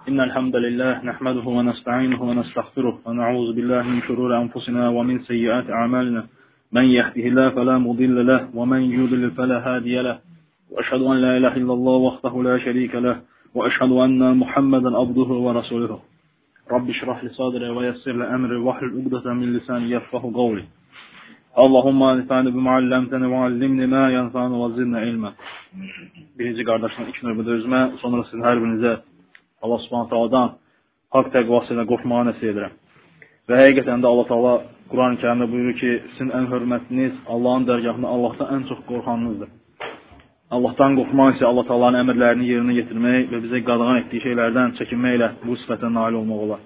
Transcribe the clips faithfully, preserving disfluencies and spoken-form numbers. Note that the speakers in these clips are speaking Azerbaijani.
إن الحمد لله نحمده ونستعينه ونستغفره ونعوذ بالله من شرور أنفسنا ومن سيئات أعمالنا من يهده الله فلا مضل له ومن يضلل فلا هادي له وأشهد أن لا إله إلا الله وحده لا شريك له وأشهد أن محمدا عبده ورسوله رب اشرح لي صدري ويسر لي أمري واحلل عقدة من لساني يفقهوا قولي اللهم انفعني بما علمتني وعلمني ما ينفعني وزدنا علما. Birinci qardaşın ilk növbədə özümə, sonra sizin hər birinizə Allah Subhanahu taalandan haqq təqvası ilə qorxmağı nəsib edirəm. Və həqiqətən də Allah Taala Quran-ı Kərimdə buyurur ki, sizin ən hörmətliniz Allahın dərgahında Allahdan ən çox qorxanınızdır. Allahdan qorxmaq isə Allah Taala'nın əmrlərini yerinə yetirmək və bizə qadağan etdiyi şeylərdən çəkinməklə bu sifətə nail olmaq olar.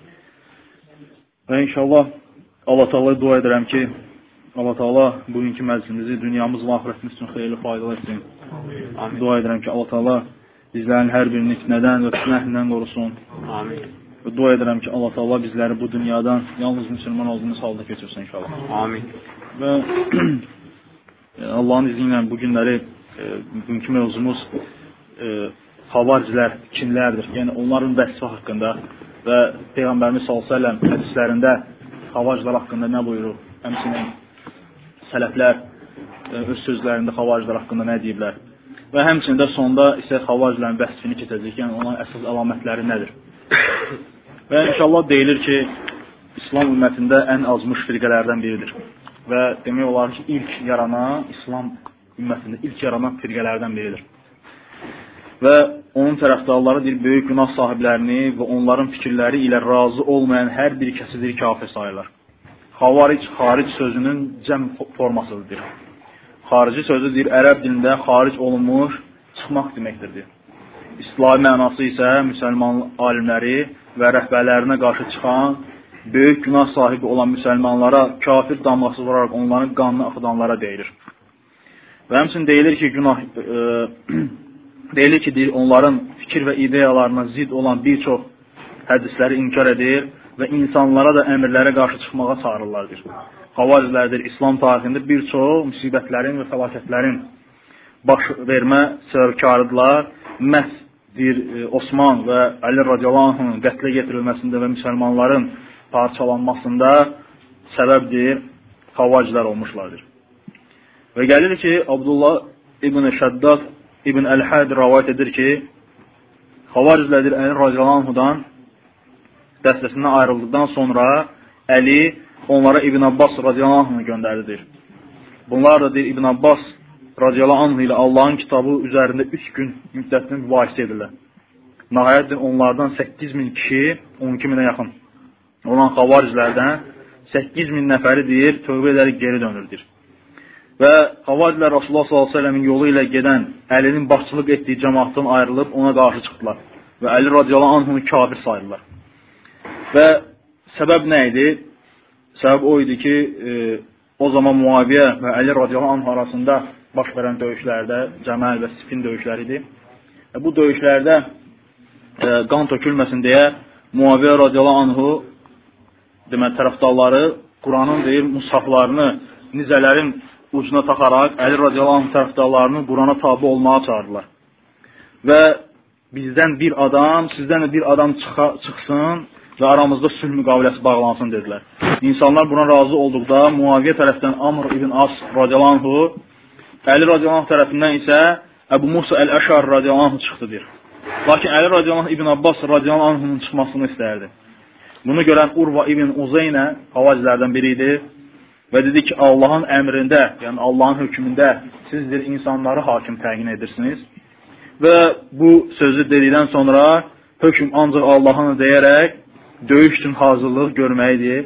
Və inşallah Allah Taala'ya dua edirəm ki, Allah Taala bugünkü məclisimizi dünyamız və axirətimiz üçün xeyirli, faydalı etsin. Amin. Dua edirəm ki, Allah Taala bizlərin hər birini fitnədən və fitnəhlindən qorusun. Amin. Və dua edirəm ki, Allah Taala bizləri bu dünyadan yalnız müsəlman olduğumuz halda keçirsin inşallah. Amin. Və Allahın izni ilə bu günləri e, bugünkü mövzumuz e, xavariclər kimlərdir? Yəni onların vəsfi haqqında və Peyğəmbərimiz sallallahu əleyhi və səlləm hədislərində xavariclər haqqında nə buyurur? Həmçinin sələflər öz sözlərində xavariclər haqqında nə deyiblər? Və həmçində sonda isə xavariclərin vəsfini keçəcək, yəni onların əsas əlamətləri nədir? Və inşallah deyilir ki, İslam ümmətində ən azmış firqələrdən biridir. Və demək olar ki, ilk yaranan, İslam ümmətində ilk yaranan firqələrdən biridir. Və onun tərəfdarları deyir, böyük günah sahiblərini və onların fikirləri ilə razı olmayan hər bir kəsidir kafir sayırlar. Xavaric, xaric sözünün cəm formasıdır. Xarici sözü deyir, ərəb dilində xaric olunmuş, çıxmaq deməkdir. Deyir. İslahi mənası isə müsəlman alimləri və rəhbərlərinə qarşı çıxan, böyük günah sahibi olan müsəlmanlara kafir damğası vuraraq onların qanını axıdanlara deyilir. Və həmçinin deyilir ki, günah, e, deyilir ki, deyir, onların fikir və ideyalarına zid olan bir çox hədisləri inkar edir və insanlara da əmrlərə qarşı çıxmağa çağırırlardır. Xavariclərdir, İslam tarixində bir çox müsibətlərin və fəlakətlərin baş vermə səbəbkarıdırlar. Məhz deyir, Osman və Əli radiyallahu anh'ın qətlə getirilməsində və müsəlmanların parçalanmasında səbəbdir, xavariclər olmuşlardır. Və gəlir ki, Abdullah ibn Şəddad ibn Əl-Həd rəvayət edir ki, xavariclərdir Əli radiyallahu anh'dan dəstəsindən ayrıldıqdan sonra Əli onlara İbn Abbas radiyallahu anh'ını göndərdidir. Bunlar da deyir, İbn Abbas radiyallahu anh ilə Allahın kitabı üzərində üç gün müddətini mübahisə edirlər. Nəhayət onlardan səkkiz min kişi, on iki minə yaxın olan xavariclərdən səkkiz min nəfəri deyir, tövbə edərək geri dönürdür. Və xavariclər Rasulullah sallallahu əleyhi və səlləmin yolu ilə gedən Əlinin başçılıq etdiyi cəmaatdan ayrılıb ona qarşı çıxdılar. Və Əli radiyallahu anh'ını kafir sayırlar. Və səbəb nə idi? Səbəb o idi ki, e, o zaman Muaviyə və Əli radiyallahu anh arasında baş verən döyüşlərdə, Cəməl və Sifin döyüşləri idi. E, bu döyüşlərdə e, qan tökülməsin deyə Muaviyə radiyallahu anhu demək, tərəfdarları Quranın deyir, mushaflarını nizələrin ucuna taxaraq Əli radiyallahu anh tərəfdarlarını Qurana tabi olmağa çağırdılar. Və bizdən bir adam, sizdən də bir adam çıxa, çıxsın və aramızda sülh müqaviləsi bağlansın dedilər. İnsanlar buna razı olduqda Muaviyə tərəfdən Amr ibn As radiyallahu anhu, Əli radiyallahu anh tərəfindən isə Əbu Musa Əl-Əşar radiyallahu anh çıxdıdır. Lakin Əli radiyallahu anh ibn Abbas radiyallahu anh'ın çıxmasını istərdi. Bunu görən Urva ibn Uzeynə xavariclərdən biri idi və dedi ki, Allahın əmrində, yəni Allahın hökmündə sizdir insanları hakim təyin edirsiniz. Və bu sözü dedikdən sonra hökm ancaq Allah'ını deyərək döyüş üçün hazırlıq görməyidir.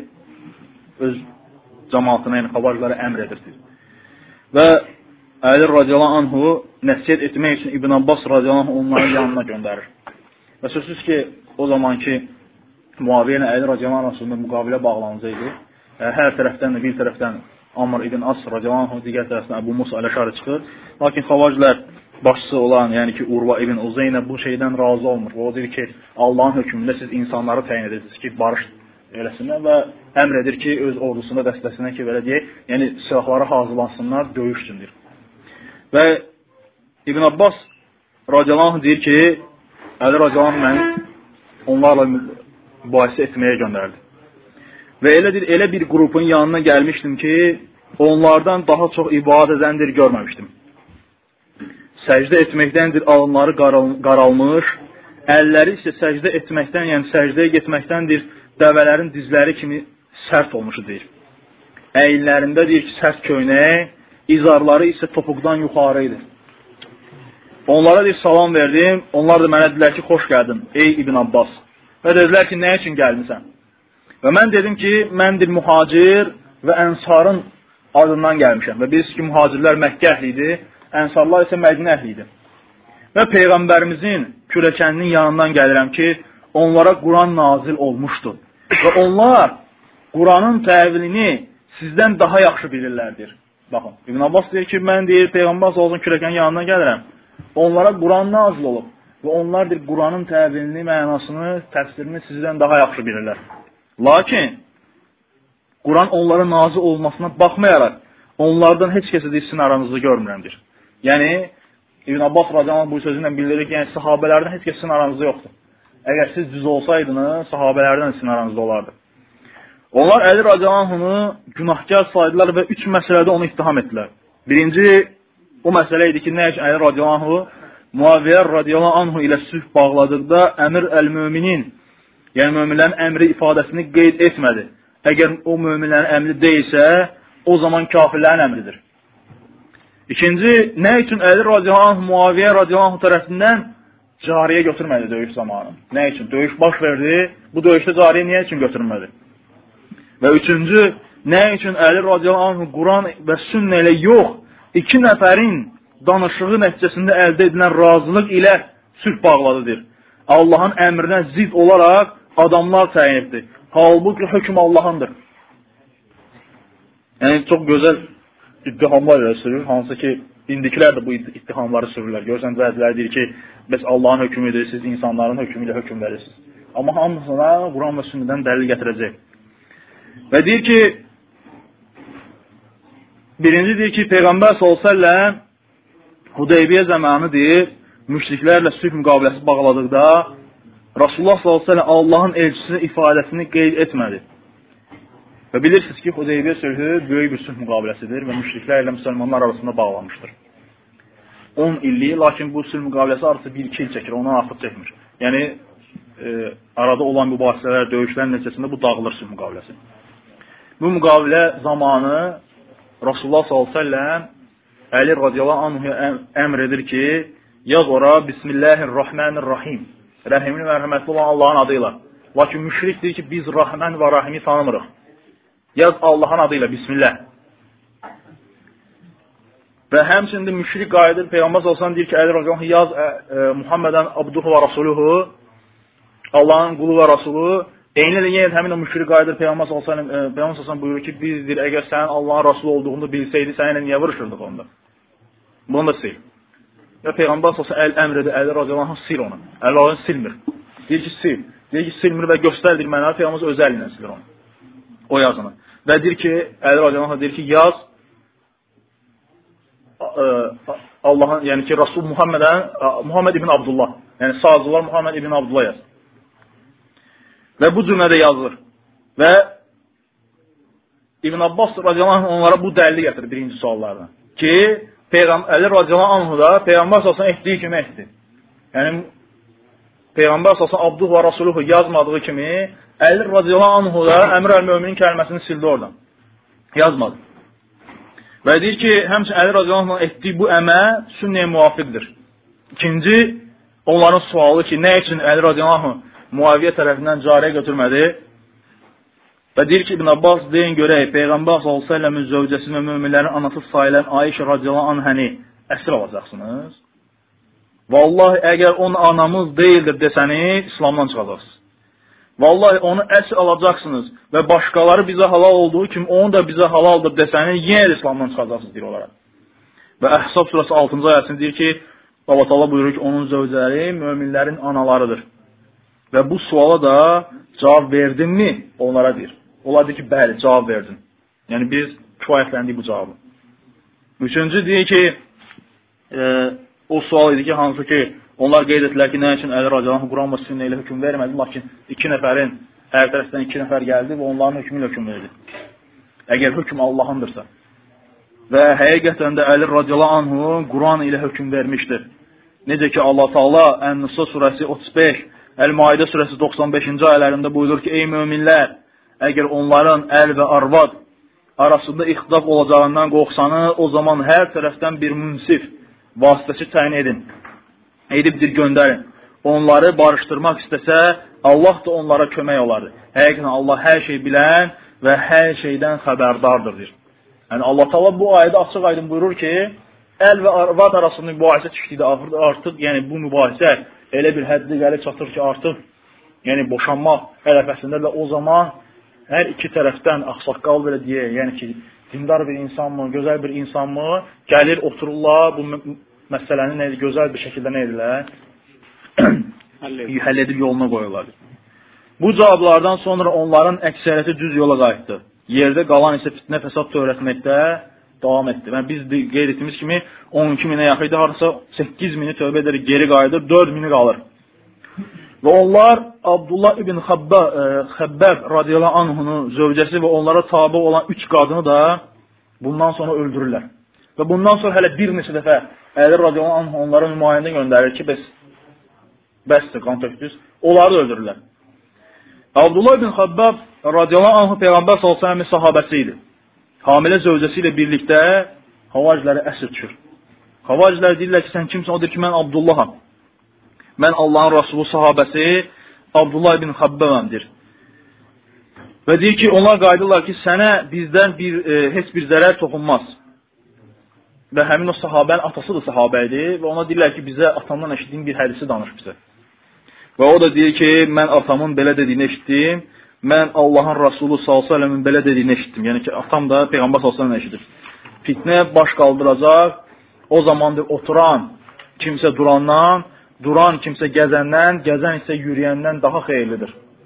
Öz cəmaatına, yəni xavariclərə əmr edirdir. Və Əli radiyallahu anhu nəsiyyət etmək üçün İbn Abbas radiyallahu anh onların yanına göndərir. Və sözsüz ki, o zamanki Muaviyə ilə Əli radiyallahu anh arasında müqavilə bağlanacaqdı. Hər tərəfdən də bir tərəfdən Amr ibn As radiyallahu anh, digər tərəfdən Əbu Musa Əl-Əşari çıxır. Lakin xavariclər başçısı olan, yəni ki, Urva ibn Uzeynə bu şeydən razı olmur. O deyir ki, Allahın hökmündə siz insanları təyin edirsiniz ki, barış eləsinlər və əmr edir ki, öz ordusuna, dəstəsinə ki, belə deyək, yəni silahları hazırlansınlar, döyüş üçündür. Və İbn Abbas radiyallahu anh deyir ki, Əli radiyallahu anh məni onlarla mübahisə etməyə göndərdi. Və elə bir, elə bir qrupun yanına gəlmişdim ki, onlardan daha çox ibadət edəndir görməmişdim. Səcdə etməkdəndir alınları qaralmış, əlləri isə səcdə etməkdən, yəni səcdəyə getməkdəndir dəvələrin dizləri kimi sərt olmuşu deyir. Əyinlərində deyir ki, sərt köynək, izarları isə topuqdan yuxarı idi. Onlara deyir, salam verdim, onlar da mənə dedilər ki, xoş gəldin, ey İbn Abbas. Və dedilər ki, nə üçün gəlmisən? Və mən dedim ki, məndir mühacir və ənsarın adından gəlmişəm. Və bilirsiniz ki, mühacirlər Məkkə əhli idi, ənsarlar isə Mədinə əhli idi. Və Peyğəmbərimizin kürəkəninin yanından gəlirəm ki, onlara Quran nazil olmuşdur. Və onlar Quranın təvilini sizdən daha yaxşı bilirlərdir. Baxın, İbn Abbas deyir ki, mən deyir, Peyğəmbər olsun kürəkənin yanından gəlirəm. Onlara Quran nazil olub. Və onlar deyir, Quranın təvilini, mənasını, təfsirini sizdən daha yaxşı bilirlər. Lakin, Quran onlara nazil olmasına baxmayaraq, onlardan heç kəsə deyir, sizin aranızda görmürəmdir. Yəni, İbn Abbas radiyallahu anh bu sözü ilə bildirir ki, yəni sahabələrdən heç kəs sizin aranızda yoxdur. Əgər siz düz olsaydınız, sahabələrdən sizin aranızda olardı. Onlar Əli radiyallahu anh'ını günahkar saydılar və üç məsələdə onu ittiham etdilər. Birinci, o məsələ idi ki, nə üçün Əli radiyallahu anh'ı Muaviyyə radiyallahu anh'ı ilə sülh bağladıqda əmir əl-müminin, yəni möminlərin əmri ifadəsini qeyd etmədi. Əgər o möminlərin əmri deyilsə, o zaman kafirlərin əmridir. İkinci, nə üçün Əli radiyallahu anh Muaviyyə radiyallahu anh tərəfindən cariyə götürmədi döyüş zamanı? Nə üçün? Döyüş baş verdi, bu döyüşdə cariyə niyə üçün götürmədi? Və üçüncü, nə üçün Əli radiyallahu anh Quran və sünnə ilə yox, iki nəfərin danışığı nəticəsində əldə edilən razılıq ilə sülh bağladıdır. Allahın əmrinə zid olaraq adamlar təyin etdi. Halbuki hökm Allahındır. Yəni, çox gözəl ittihamlar ilə sürür, hansı ki, indikilər də bu ittihamları sürürlər. Görsən, bəziləri deyir ki, bəs Allahın hökmüdür, siz insanların hökmü ilə hökm verirsiniz. Amma hamısına Quran və sünnədən dəlil gətirəcək. Və deyir ki, birinci deyir ki, Peyğəmbər sallallahu əleyhi və səlləm Hudeybiyyə zamanı deyir, müşriklərlə sülh müqaviləsi bağladıqda Rasulullah sallallahu əleyhi və səlləm Allahın elçisinin ifadəsini qeyd etmədi. Və bilirsiniz ki, Hudeybiyyə sülhü böyük bir sülh müqaviləsidir və müşriklər ilə müsəlmanlar arasında bağlanmışdır. on illik, lakin bu sülh müqaviləsi artıq bir iki il çəkir, ondan artıq çəkmir. Yəni, e, arada olan mübahisələr, döyüşlər nəticəsində bu dağılır sülh müqaviləsi. Bu müqavilə zamanı Rasulullah sallallahu əleyhi və səlləm Əli radiyallahu anh'a əmr edir ki, yaz ora Bismillahirrahmanirrahim. Rəhimli və rəhmətli olan Allahın adıyla. Lakin müşrik deyir ki, biz Rahman və Rahimi tanımırıq. Yaz Allahın adıyla, Bismillah. Və həmçində müşrik qayıdır, Peyğəmbər sallallahu əleyhi və səlləm deyir ki, Əli radiyallahu anh yaz ə, ə, Muhammedən abduhu və rasuluhu, Allahın qulu və rasulu. Eyni də yenə həmin o müşrik qayıdır, Peyğəmbər sallallahu əleyhi və səlləm buyurur ki, bizdir, əgər sənin Allahın rasulu olduğunu bilsəydi, səninlə niyə vuruşurduq onda? Bunu da sil. Və Peyğəmbər sallallahu əleyhi və səlləm əmr edir, Əli radiyallahu anh sil onu. Əli radiyallahu anh silmir. Deyir ki, sil. Deyir ki, silmir və göstərdir mənə, Peyğəmbər öz əlinlə silir onu. O yazını. Və deyir ki, Əli radiyallahu anh deyir ki, yaz Allahın, yəni ki, Rasul Muhammedən, Muhammed ibn Abdullah, yəni sağcılar Muhammed ibn Abdullah yaz. Və bu cümlədə yazılır. Və İbn Abbas radiyallahu anh onlara bu dəlili gətirir birinci suallarına. Ki, Əli radiyallahu anh da Peyğəmbər sallallahu etdiyi kimi etdi. Yəni, Peyğəmbər sallallahu abduh və rasuluhu yazmadığı kimi, Əli radiyallahu anh da əmr əl-müminin kəlməsini sildi oradan. Yazmadı. Və deyir ki, həmçin Əli radiyallahu anh etdiyi bu əməl sünnəyə müvafiqdir. İkinci, onların sualı ki, nə üçün Əli radiyallahu anh Muaviyyə tərəfindən cariyə götürmədi? Və deyir ki, İbn Abbas deyin görək, Peyğəmbər sallallahu əleyhi və səlləmin zövcəsi və möminlərin anası sayılən Ayşə radiyallahu anhəni əsir alacaqsınız. Vallahi, əgər onun anamız deyildir desəniz, İslamdan çıxacaqsınız. Vallahi, onu əsir alacaqsınız və başqaları bizə halal olduğu kimi, onu da bizə halaldır desəniz, yenə də İslamdan çıxacaqsınız, deyir olaraq. Və Əhzab surəsi altıncı ayəsində deyir ki, Allah Teala buyurur ki, onun zövcələri möminlərin analarıdır. Və bu suala da cavab verdinmi? Onlara deyir. Onlar deyir ki, bəli, cavab verdin. Yəni, biz kifayətləndik bu cavabı. Üçüncü deyir ki, e, o sual idi ki, hansı ki, Onlar qeyd etdilər ki, nə üçün Əli radiyallahu anh Quran və sünnə ilə hökm vermədi, lakin iki nəfərin, hər tərəfdən iki nəfər gəldi və onların hökmü ilə hökm verdi. Əgər hökm Allah'ındırsa. Və həqiqətən də Əli radiyallahu anhu Quran ilə hökm vermişdir. Necə ki, Allah Taala Ən-Nisa surəsi otuz beş, Əl-Maidə surəsi doxsan beşinci ayələrində buyurur ki, ey möminlər, əgər onların əl və arvad arasında ixtilaf olacağından qorxsanız, o zaman hər tərəfdən bir münsif vasitəçi təyin edin. Edibdir, göndərin. Onları barışdırmaq istəsə, Allah da onlara kömək olardı. Həqiqətən Allah hər şey bilən və hər şeydən xəbərdardır. Yəni Allah Taala bu ayədə açıq aydın buyurur ki, əl və arvad arasında mübahisə çıxdıqda artıq, yəni bu mübahisə elə bir həddə gəlib çatır ki, artıq yəni boşanmaq ərəfəsində də o zaman hər iki tərəfdən ağsaqqal belə deyə, yəni ki, dindar bir insanmı, gözəl bir insanmı gəlir, otururlar, bu məsələni nə, gözəl bir şəkildə nə edirlər? Həll edib yoluna qoyurlar. Bu cavablardan sonra onların əksəriyyəti düz yola qayıtdı. Yerdə qalan isə fitnə fəsad törətməkdə davam etdi. Yəni, biz qeyd etdiyimiz kimi on iki minə yaxın idi, harasa səkkiz mini tövbə edərək geri qayıdır, dörd mini qalır. Və onlar Abdullah ibn Xəbbəb radiyallahu anhunu zövcəsi və onlara tabi olan üç qadını da bundan sonra öldürürlər. Və bundan sonra hələ bir neçə dəfə Əli radiyallahu anh onlara nümayəndə göndərir ki, bəs, bəsdir, qan tökdünüz. Onları da öldürürlər. Abdullah ibn Xəbbəb radiyallahu anh Peyğəmbər sallallahu əleyhi və səlləm sahabəsi idi. Hamilə zövcəsi ilə birlikdə Havacları əsir düşür. Havacilər deyirlər ki, sən kimsən? O deyir ki, mən Abdullaham. Mən Allahın Rasulü sahabəsi Abdullah ibn Xəbbəbəmdir. Və deyir ki, onlar qayıdırlar ki, sənə bizdən bir, e, heç bir zərər toxunmaz. Və həmin o sahabənin atası da sahabə idi və ona deyirlər ki, bizə atamdan eşitdiyim bir hədisi danış bizə. Və o da deyir ki, mən atamın belə dediyini eşitdim, mən Allahın Rasulü sallallahu əleyhi və səlləmin belə dediyini eşitdim. Yəni ki, atam da Peyğəmbər sallallahu əleyhi və səlləm eşidir. Fitnə baş qaldıracaq, o zamandır oturan kimsə durandan, duran kimsə gəzəndən, gəzən isə yürüyəndən daha xeyirlidir.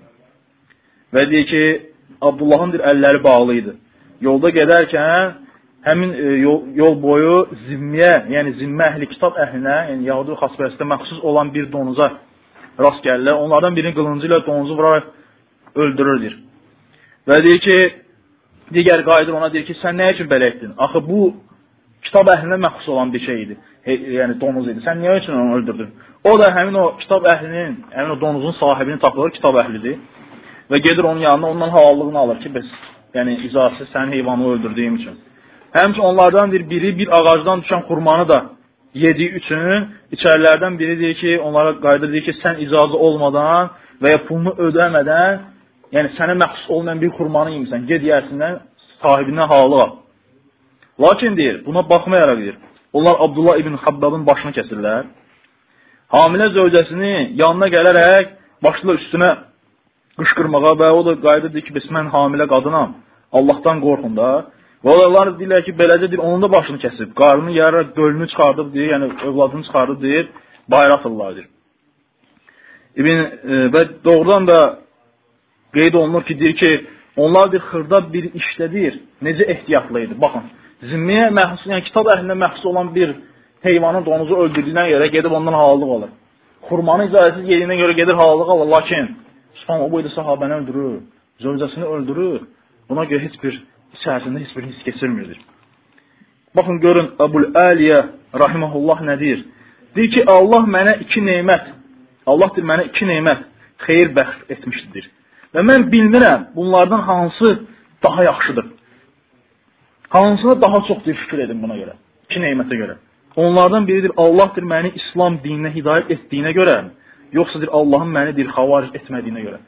Və deyir ki, Abdullahın əlləri bağlı idi. Yolda gedərkən, həmin e, yol, yol boyu zimmiyə, yəni zimmə əhli, kitab əhlinə, yəni Yahudi xaspərəstə məxsus olan bir donuza rast gəlirlər. Onlardan birini qılıncı ilə donuzu vuraraq öldürürdür. Və deyir ki, digər qayıdır ona deyir ki, sən nə üçün belə etdin? Axı bu kitab əhlinə məxsus olan bir şey idi. He, yəni donuz idi. Sən niyə üçün onu öldürdün? O da həmin o kitab əhlinin, həmin o donuzun sahibini tapılır, kitab əhlidir. Və gedir onun yanına, ondan halallığını alır ki, bəs, yəni icazəsiz sənin heyvanı öldürdüyüm üçün. Həmçin onlardan bir biri bir ağacdan düşən xurmanı da yediyi üçün içərilərdən biri deyir ki, onlara qayıdır deyir ki, sən icazə olmadan və ya pulunu ödəmədən, yəni sənə məxsus olmayan bir xurmanı yemisən, ged yersindən sahibindən halallıq al. Lakin deyir, buna baxmayaraq deyir, onlar Abdullah ibn Xəbbəbin başını kəsirlər. Hamilə zövcəsini yanına gələrək başla üstünə qışqırmağa və o da qayıdır deyir ki, bəs mən hamilə qadınam, Allahdan qorxun da. Və onlar deyirlər ki, beləcə deyir, onun da başını kəsib, qarnını yararaq gölünü çıxardıb deyir, yəni övladını çıxardıb deyir, bayra atırlar deyir. İbn, e, və doğrudan da qeyd olunur ki, deyir ki, onlar bir xırda bir işdə deyir, necə ehtiyatlı idi. Baxın, zimmiyə məxsus, yəni kitab əhlinə məxsus olan bir heyvanın donuzu öldürdüyünə görə gedib ondan halallıq alır. Xurmanı icazəsiz yediyinə görə gedir halallıq alır, lakin Sübhan o boyda sahabəni öldürür, zövcəsini öldürür, buna görə heç bir içərisində heç bir his keçirmirdir. Baxın, görün, Əbul-Əliyə rahiməhullah nə deyir? Deyir ki, Allah mənə iki neymət, Allah deyir, mənə iki neymət xeyir bəxş etmişdir. Və mən bilmirəm, bunlardan hansı daha yaxşıdır. Hansına daha çox deyir, şükür edin buna görə, iki neymətə görə. Onlardan biridir, Allah deyir, məni İslam dininə hidayət etdiyinə görə, yoxsa deyir, Allahın məni deyir, xavaric etmədiyinə görə.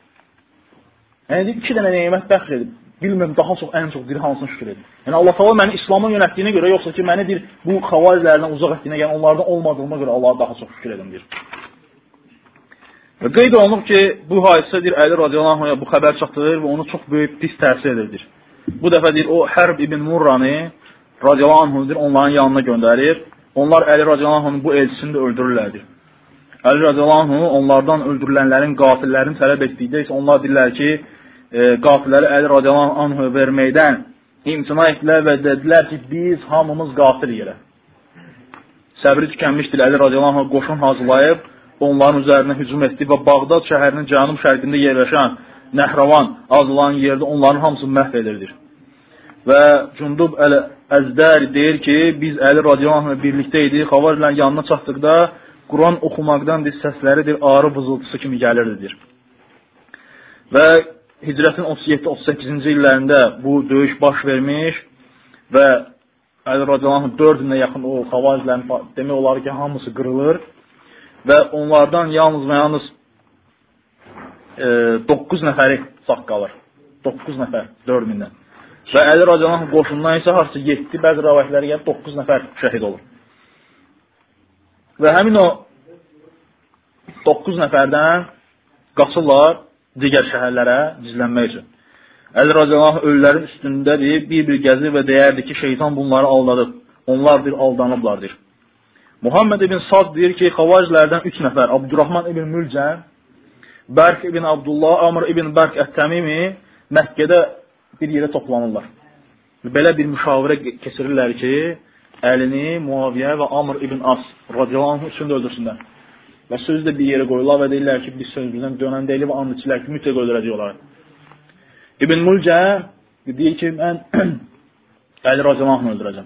Yəni, deyir, iki dənə neymət bəxş edib. Bilmirəm, daha çox, ən çox deyir, hansını şükür edin. Yəni, Allah təala məni İslam'a yönətdiyinə görə, yoxsa ki, məni deyir, bu xavariclərdən uzaq etdiyinə, yəni onlardan olmadığıma görə Allah'a daha çox şükür edin, deyir. Və qeyd olunub ki, bu hadisə deyir, Əli radiyallahu anh bu xəbər çatdırır və onu çox böyük pis təsir edir. Bu dəfə deyir, o Hərb ibn Murrani radiyallahu anh deyir, onların yanına göndərir. Onlar Əli radiyallahu anh bu elçisini də öldürürlərdir. Əli radiyallahu anh onlardan öldürülənlərin qatillərini tələb etdikdə isə onlar deyirlər ki, e, qatilləri Əli radiyallahu anh verməkdən imtina etdilər və dedilər ki, biz hamımız qatil yerə. səbri tükənmişdir. Əli radiyallahu anh qoşun hazırlayıb, onların üzərinə hücum etdi və Bağdad şəhərinin cənub şərqində yerləşən Nəhravan adlanan yerdə onların hamısını məhv edirdir. Və Cundub Əzdər deyir ki, biz Əli radiyallahu anh birlikdə idik, xavariclərin yanına çatdıqda Quran oxumaqdan səsləridir, ağrı vızıltısı kimi gəlirdir. Və Hicrətin otuz yeddi otuz səkkizinci illərində bu döyüş baş vermiş və Əli radiyallahu anh dörd minə yaxın o xavariclərin demək olar ki, hamısı qırılır və onlardan yalnız və yalnız doqquz nəfəri sağ qalır. doqquz nəfər, dörd mindən. Və Əli radiyallahu anh qoşundan isə harca yeddi, bəzi rəvayətləri gəlib doqquz nəfər şəhid olur. Və həmin o doqquz nəfərdən qaçırlar digər şəhərlərə gizlənmək üçün. Əli radiyallahu anh ölülərin üstündədir, bir-bir gəzir və deyərdi ki, şeytan bunları aldadıb, onlar bir aldanıblardır. Muhammed ibn Sad deyir ki, xavariclərdən üç nəfər, Abdurrahman ibn Mülcəm, Bərk ibn Abdullah, Amr ibn Bərk Ət-Təmimi Məkkədə bir yerə toplanırlar. Belə bir müşavirə keçirirlər ki, Əlini, Muaviyə və Amr ibn As radiyallahu anh üçün də öldürsünlər. Və sözü də bir yerə qoyurlar və deyirlər ki, biz sözümüzdən dönən deyil və and içirlər ki, mütləq öldürəcək olaraq. İbn Mülcə deyir ki, mən Əli radiyallahu anh öldürəcəm.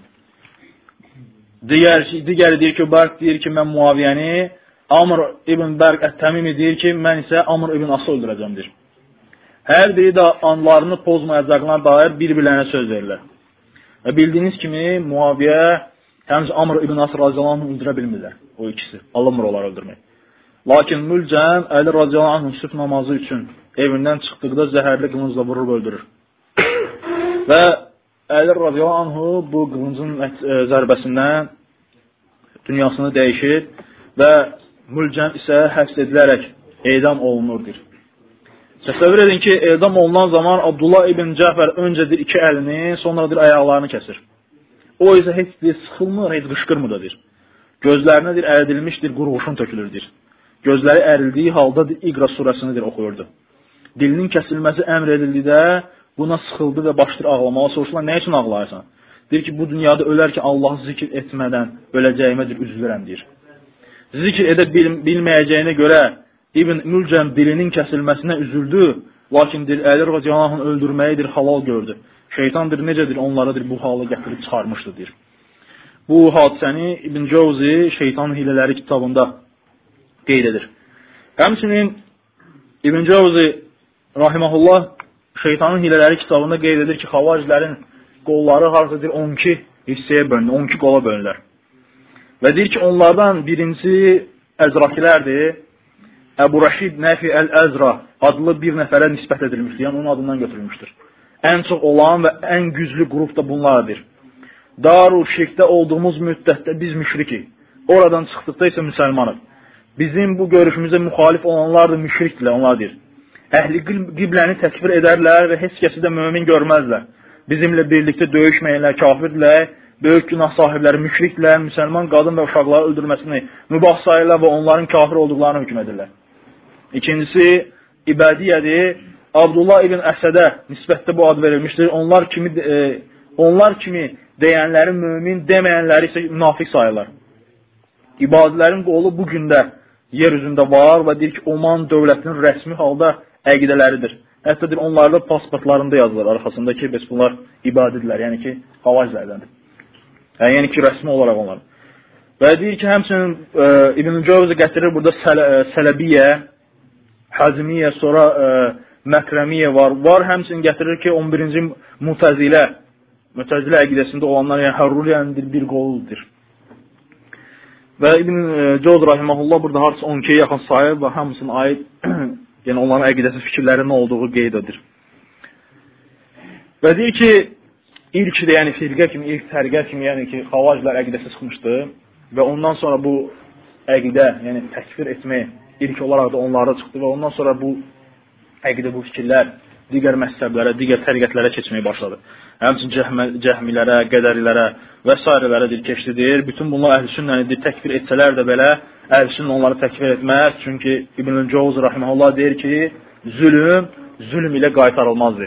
Digər, digəri deyir ki, Bərk deyir ki, mən Muaviyəni, Amr ibn Bərk Ət-Təmimi deyir ki, mən isə Amr ibn As'ı öldürəcəmdir. Hər biri də anlarını pozmayacaqlarına dair bir-birlərinə söz verirlər. Və bildiyiniz kimi, Muaviyə həmcə Amr ibn As radiyallahu anh öldürə bilmirlər, o ikisi, alınmır onları öldürmək. Lakin Mülcəm Əli radiyallahu anh sübh namazı üçün evindən çıxdıqda zəhərli qılıncla vurur və öldürür. Və Əli radiyallahu anhu bu qılıncın zərbəsindən dünyasını dəyişir və Mülcəm isə həbs edilərək edam olunurdur. Təsəvvür edin ki, edam olunan zaman Abdullah ibn Cəfər öncədir iki əlini, sonradır ayaqlarını kəsir. O isə heç bir sıxılmır, heç qışqırmırdır. Gözlərinədir əridilmişdir, qurğuşun tökülürdür. Gözləri ərildiyi halda İqra surəsinidir oxuyurdu. Dilinin kəsilməsi əmr edildikdə buna sıxıldı və başdır ağlamağa. Soruşurlar, nə üçün ağlayırsan? Deyir ki, bu dünyada ölərkən Allahı zikr etmədən öləcəyimədir, üzülürəm, deyir. Zikr edə bil bilməyəcəyinə görə İbn Mülcəm dilinin kəsilməsinə üzüldü, lakin Əli radiyallahu anh öldürməyidir, halal gördü. Şeytandır, necədir, onlarıdır bu halı gətirib çıxarmışdı, deyir. Bu hadisəni İbn Cəvzi Şeytanın Hilələri kitabında qeyd edir. Həmçinin İbn Cəvzi rahiməhullah Şeytanın Hilələri kitabında qeyd edir ki, xavariclərin qolları harcadır on iki hissəyə bölünür, on iki qola bölünürlər. Və deyir ki, onlardan birincisi Əzrakilərdir. Əbu Rəşid Nəfi Əl-Əzra adlı bir nəfərə nisbət edilmişdir, yəni onun adından götürülmüşdür. Ən çox olan və ən güclü qrup da bunlardır. Darul Şirkdə olduğumuz müddətdə biz müşrikik. Oradan çıxdıqda isə müsəlmanıq. Bizim bu görüşümüzə müxalif olanlar da müşrikdirlər, onlar deyir. Əhli qibləni təkfir edərlər və heç kəsi də mömin görməzlər. Bizimlə birlikdə döyüşməyənlər kafirdirlər, böyük günah sahibləri müşrikdirlər, müsəlman qadın və uşaqları öldürməsini mübah sayırlar və onların kafir olduqlarını hüküm edirlər. İkincisi, İbədiyyədir. Abdullah ibn Əsədə nisbətdə bu ad verilmişdir. Onlar kimi, e, onlar kimi deyənləri mümin, deməyənləri isə münafiq sayırlar. İbadilərin qolu bu gündə yer üzündə var və deyir ki, Oman dövlətinin rəsmi halda əqidələridir. Hətta deyir, onlarda pasportlarında yazılır arxasında ki, bəs bunlar ibadidirlər, yəni ki, havaclərdendir. Yəni ki, rəsmi olaraq onlar. Və deyir ki, həmçinin e, İbn Cəvzi gətirir burada sələ, e, Sələbiyyə, Həzmiyyə, sonra e, Məkrəmiyyə var. Var həmçinin gətirir ki, on birinci Mutəzilə, Mutəzilə əqidəsində olanlar, yəni Hərruriyyənin bir qoludur. Və İbn Cəvzi rahiməhullah burada harcı on ikiyə yaxın sayır və hamısının aid, yəni onların əqidəsi fikirləri nə olduğu qeyd edir. Və deyir ki, ilk də, yəni firqə kimi, ilk tərqə kimi, yəni ki, xavacilər əqidəsi çıxmışdı və ondan sonra bu əqidə, yəni təkfir etmək ilk olaraq da onlarda çıxdı və ondan sonra bu əqidə, bu fikirlər digər məhzəblərə, digər təriqətlərə keçməyə başladı. Həmçin cəhmilərə, qədərilərə və s. dir, keçdidir. Bütün bunlar əhl-sünnənidir, təkfir etsələr də belə, əhl-sünnə onları təkfir etməz. Çünki İbn Cəvzi rahiməhullah deyir ki, zülüm, zülm ilə qaytarılmazdır.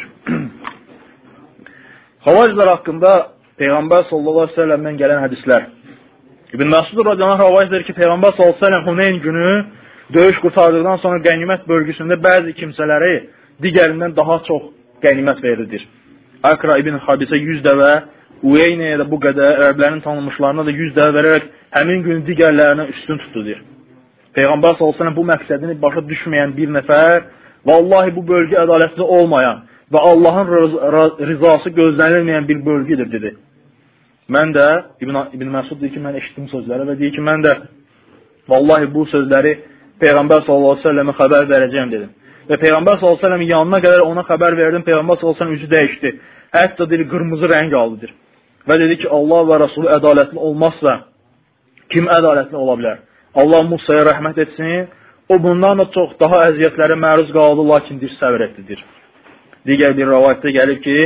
Xavacilər haqqında Peyğəmbər sallallahu əleyhi və səlləmdən gələn hədislər. İbn Məsud radiyallahu anh rəvayət edir ki, Peyğəmbər sallallahu əleyhi və səlləm Huneyn günü döyüş qurtardıqdan sonra qənimət bölgüsündə bəzi kimsələri digərindən daha çox qənimət verilir. Akra ibn Habisə yüz dəvə, Uyeynəyə də bu qədər, ərəblərin tanınmışlarına da yüz dəvə verərək həmin gün digərlərinə üstün tutdudur. Peyğəmbər sallallahu əleyhi və səlləm bu məqsədini başa düşməyən bir nəfər, vallahi bu bölgə ədalətli olmayan və Allahın rizası gözlənilməyən bir bölgədir, dedi. Mən də, İbn, İbn Məsud deyir ki, mən eşitdim sözləri və deyir ki, mən də vallahi bu sözləri Peyğəmbər sallallahu əleyhi və səlləmə xəbər verəcəyəm, dedim. Və Peyğəmbər sallallahu əleyhi və səlləmin yanına qədər ona xəbər verdim, Peyğəmbər sallallahu əleyhi və səlləm üzü dəyişdi. Hətta deyir, qırmızı rəng aldıdır. Və dedi ki, Allah və Rasulü ədalətli olmazsa, kim ədalətli ola bilər? Allah Musaya rəhmət etsin, o bundan da çox daha əziyyətlərə məruz qaldı, lakin dir səbr etdidir. Digər bir rəvayətdə gəlib ki,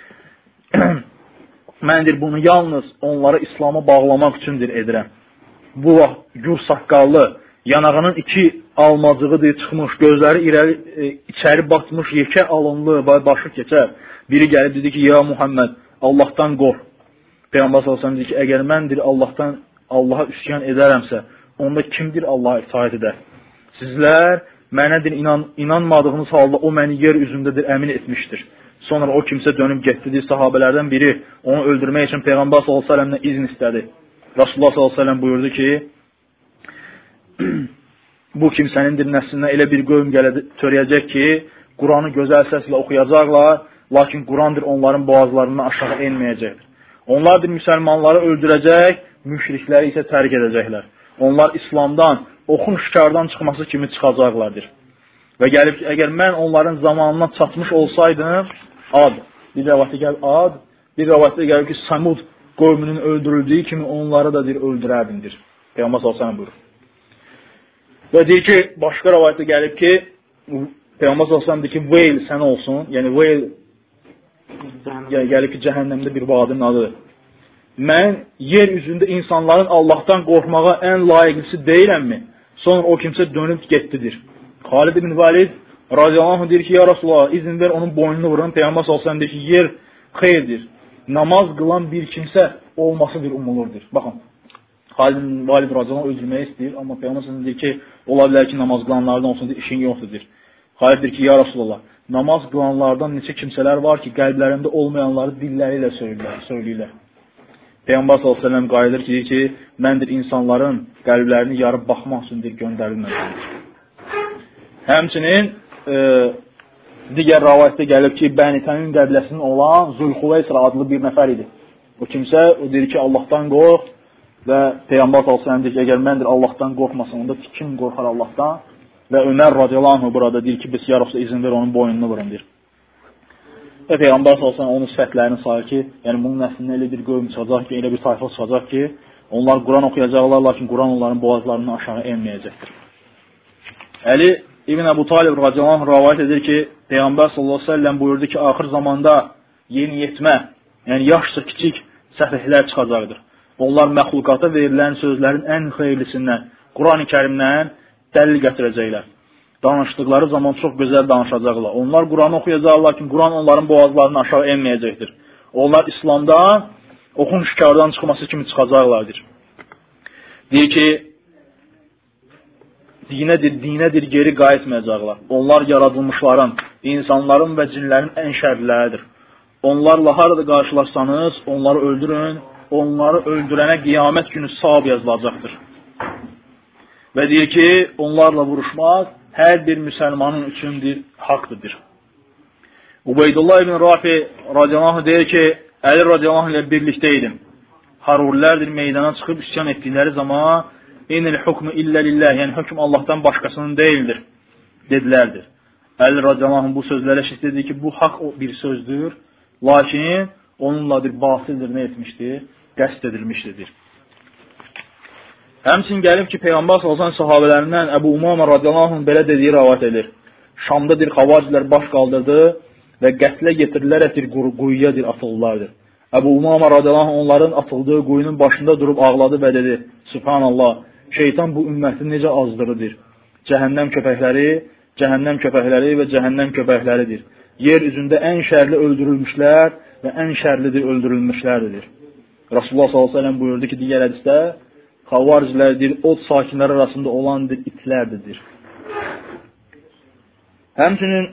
məndir bunu yalnız onları İslam'a bağlamaq üçündür edirəm. Bu vaxt gür saqqallı, yanağının iki almacığıdır çıxmış, gözləri irəli, e, içəri batmış, yekə alınlı, başı keçər. Biri gəlib dedi ki, ya Muhammed, Allahdan qorx. Peyğəmbər sallallahu əleyhi və səlləm dedi ki, əgər məndir Allahdan, Allaha üsyan edərəmsə, onda kimdir Allaha itaat edər? Sizlər mənədir inan, inanmadığınız halda o məni yer üzündədir əmin etmişdir. Sonra o kimsə dönüb getdidir, sahabələrdən biri onu öldürmək üçün Peyğəmbər sallallahu əleyhi və səlləmdən izin istədi. Rasulullah sallallahu əleyhi və səlləm buyurdu ki, bu kimsənindir nəslindən elə bir qövm törəyəcək ki, Quranı gözəl səslə oxuyacaqlar, lakin Qurandır onların boğazlarından aşağı enməyəcəkdir. Onlar bir müsəlmanları öldürəcək, müşrikləri isə tərk edəcəklər. Onlar İslamdan, oxun şikardan çıxması kimi çıxacaqlardır. Və gəlib ki, əgər mən onların zamanına çatmış olsaydım, ad, bir rəvayətdə gəlib ad, bir rəvayətdə gəlib ki, Samud qövmünün öldürüldüyü kimi onları da deyir, öldürərdindir. Peyğəmbər sallallahu əleyhi və səlləm buyurur. Və deyir ki, başqa rəvayətdə gəlib ki, Peyğəmbər sallallahu əleyhi və səlləm deyir ki, Veyl sənə olsun, yəni Veyl gəlib ki, cəhənnəmdə bir vadinin adıdır. Mən yer üzündə insanların Allahdan qorxmağa ən layiqlisi deyirəmmi? Sonra o kimsə dönüb getdidir. Xalid ibn Valid radiyallahu anh deyir ki, ya Rasulullah, izin ver onun boynunu vurun. Peyğəmbər sallallahu əleyhi və səlləm deyir ki, yer xeyirdir. Namaz qılan bir kimsə olmasıdır, umulurdur. Baxın, Xalid ibn Valid radiyallahu anh öldürməyi istəyir, amma Peyğəmbər sallallahu əleyhi və səlləm deyir ki, ola bilər ki, namaz qılanlardan olsun, deyir, işin yoxdur. Xalid deyir ki, ya Rasulullah, namaz qılanlardan neçə kimsələr var ki, qəlblərində olmayanları dilləri ilə söyləyirlər. Peyğəmbər sallallahu əleyhi və səlləm qayıdır ki, deyir ki, məndir insanların qəlblərini yarıb baxmaq üçündür göndərilməlidir. Həmçinin e, digər rəvayətdə gəlib ki, Bəni Təmim qəbiləsinin olan Zülxuveysra adlı bir nəfər idi. O kimsə o deyir ki, Allahdan qorx və Peyğəmbər sallallahu əleyhi və səlləm deyir ki, əgər məndir Allahdan qorxmasın, onda kim qorxar Allahdan? Və Ömər radiyallahu anh burada deyir ki, biz ya Rasulullah izin ver onun boynunu vurun deyir. Və Peyğəmbər sallallahu əleyhi və səlləm onun sifətlərini sayır ki, yəni bunun nəslində elə bir qövm çıxacaq ki, elə bir tayfa çıxacaq ki, onlar Quran oxuyacaqlar, lakin Quran onların boğazlarından aşağı enməyəcəkdir. Əli İbn Əbu Talib radiyallahu anh rəvayət edir ki, Peyğəmbər sallallahu əleyhi və səlləm buyurdu ki, axır zamanda yeni yetmə, yəni yaşca kiçik səfihlər çıxacaqdır. Onlar məxluqata verilən sözlərin ən xeyirlisindən, Quran-ı Kərimdən dəlil gətirəcəklər. Danışdıqları zaman çox gözəl danışacaqlar. Onlar Quranı oxuyacaqlar, lakin Quran onların boğazlarından aşağı enməyəcəkdir. Onlar İslamdan, oxun şikardan çıxması kimi çıxacaqlardır. Deyir ki, dinədir, dinədir, geri qayıtmayacaqlar. Onlar yaradılmışların, insanların və cinlərin ən şərliləridir. Onlarla harada qarşılaşsanız, onları öldürün, onları öldürənə qiyamət günü savab yazılacaqdır. Və deyir ki, onlarla vuruşmaq hər bir müsəlmanın üçündür, haqlıdır. Ubeydullah ibn Rafi radiyallahu anh deyir ki, Əli radiyallahu anh ilə birlikdə idim. Harurilərdir meydana çıxıb üsyan etdikləri zaman İnil hukmu illə lillah, yəni hökm Allahdan başqasının deyildir, dedilərdir. Əli radiyallahu anh bu sözlərə şəhid dedi ki, bu haqq bir sözdür, lakin onunla bir batildir, nə etmişdir? Qəsd edilmişdir. Həmçin gəlib ki, Peyğəmbər sallallahu əleyhi və səlləm sahabələrindən Əbu Umamə radiyallahu anh belə dediyi rəvayət edir. Şamda bir xavaricilər baş qaldırdı və qətlə getirilərəkdir, quyuyadır, atılırlardır. Əbu Umamə radiyallahu anh onların atıldığı quyunun başında durub ağladı və dedi, Subhanallah, şeytan bu ümməti necə azdırıdır. Cəhənnəm köpəkləri, cəhənnəm köpəkləri və cəhənnəm köpəkləridir. Yer üzündə ən şərli öldürülmüşlər və ən şərlidir öldürülmüşlərdir. Rasulullah sallallahu əleyhi və səlləm buyurdu ki, digər hədisdə, xavariclərdir, od sakinləri arasında olandır, itlərdir. Həmçinin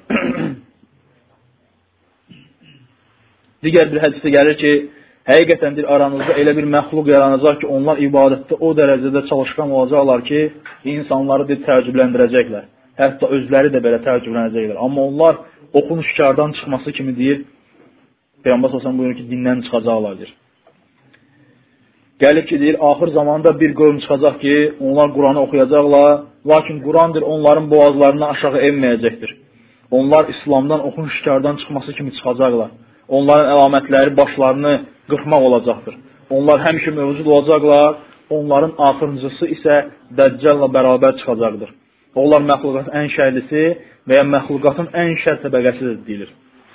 digər bir hədisdə gəlir ki, həqiqətəndir aranızda elə bir məxluq yaranacaq ki, onlar ibadətdə o dərəcədə çalışqan olacaqlar ki, insanları deyib təəccübləndirəcəklər. Hətta özləri də belə təəccüblənəcəklər. Amma onlar oxun şikardan çıxması kimi deyir, Peyğəmbər sallallahu əleyhi və səlləm buyurur ki, dindən çıxacaqlardır. Gəlib ki, deyir, axır zamanda bir qövm çıxacaq ki, onlar Quranı oxuyacaqlar, lakin Qurandır onların boğazlarından aşağı enməyəcəkdir. Onlar İslamdan oxun şikardan çıxması kimi çıxacaqlar. Onların əlamətləri başlarını qırxmaq olacaqdır. Onlar həmişə mövcud olacaqlar, onların axırıncısı isə Dəccəlla bərabər çıxacaqdır. Onlar məxluqatın ən şərlisi və ya məxluqatın ən şər təbəqəsidir deyilir.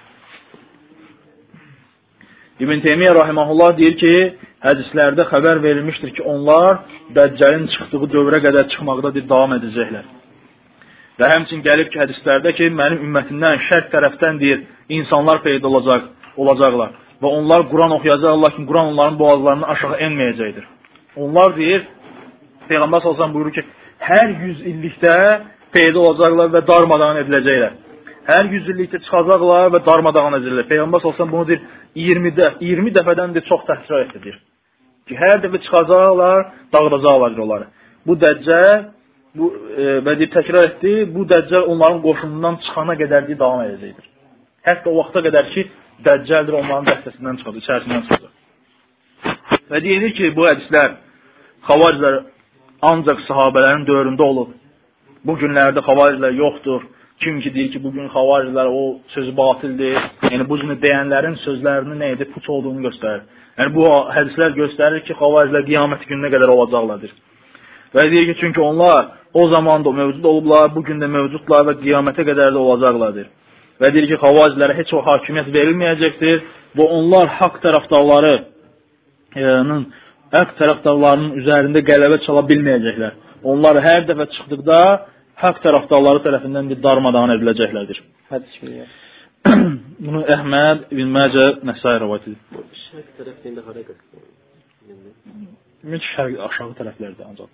İbn Teymiyyə rahimehullah deyir ki, hədislərdə xəbər verilmişdir ki, onlar Dəccəlin çıxdığı dövrə qədər çıxmaqda davam edəcəklər. Və həmçin gəlib ki, hədislərdə ki, mənim ümmətimdən şərq tərəfdən deyir, insanlar peyda olacaq, olacaqlar. Və onlar Quran oxuyacaqlar, lakin Quran onların boğazlarından aşağı enməyəcəkdir. Onlar deyir, Peyğəmbər sallallahu əleyhi və səlləm buyurur ki, hər yüz illikdə peyda olacaqlar və darmadağın ediləcəklər. Hər yüz illikdə çıxacaqlar və darmadağın ediləcəklər. Peyğəmbər sallallahu əleyhi və səlləm bunu deyir, iyirmi dəfədən də çox təkrar etdir. Ki, hər dəfə çıxacaqlar, dağıdacaqlar onları. Bu Dəccəl, bu, e, və deyib təkrar etdi, bu Dəccəl onların qoşunundan çıxana qədər deyib davam edəcəkdir. Hətta o vaxta qədər ki, Dəccəldir onların dəstəsindən çıxacaq, içərisindən çıxacaq. Və deyilir ki, bu hədislər xavariclər ancaq sahabələrin dövründə olub. Bu günlərdə xavariclər yoxdur. Kim ki deyir ki, bugün xavariclər o sözü batildir. Yəni, bu günü deyənlərin sözlərinin nə edir, puç olduğunu göstərir. Yəni, bu hədislər göstərir ki, xavariclər qiyamət gününə qədər olacaqlardır. Və deyir ki, çünki onlar o zaman da mövcud olublar, bugün də mövcudlar və qiyamətə qədər də olacaqlardır. Və deyir ki, xavariclərə heç o hakimiyyət verilməyəcəkdir və onlar haqq tərəfdarlarının, haqq tərəfdarlarının üzərində qələbə çala bilməyəcəklər. Onlar hər dəfə çıxdıqda haqq tərəfdarları tərəfindən darmadağın ediləcəklərdir. Hədis kimi. Bunu Əhməd İbn Məcə Nəsai rivayət edir. Şərq tərəfində hara qədər? Ümumiyyətlə şərq aşağı tərəflərdə ancaq.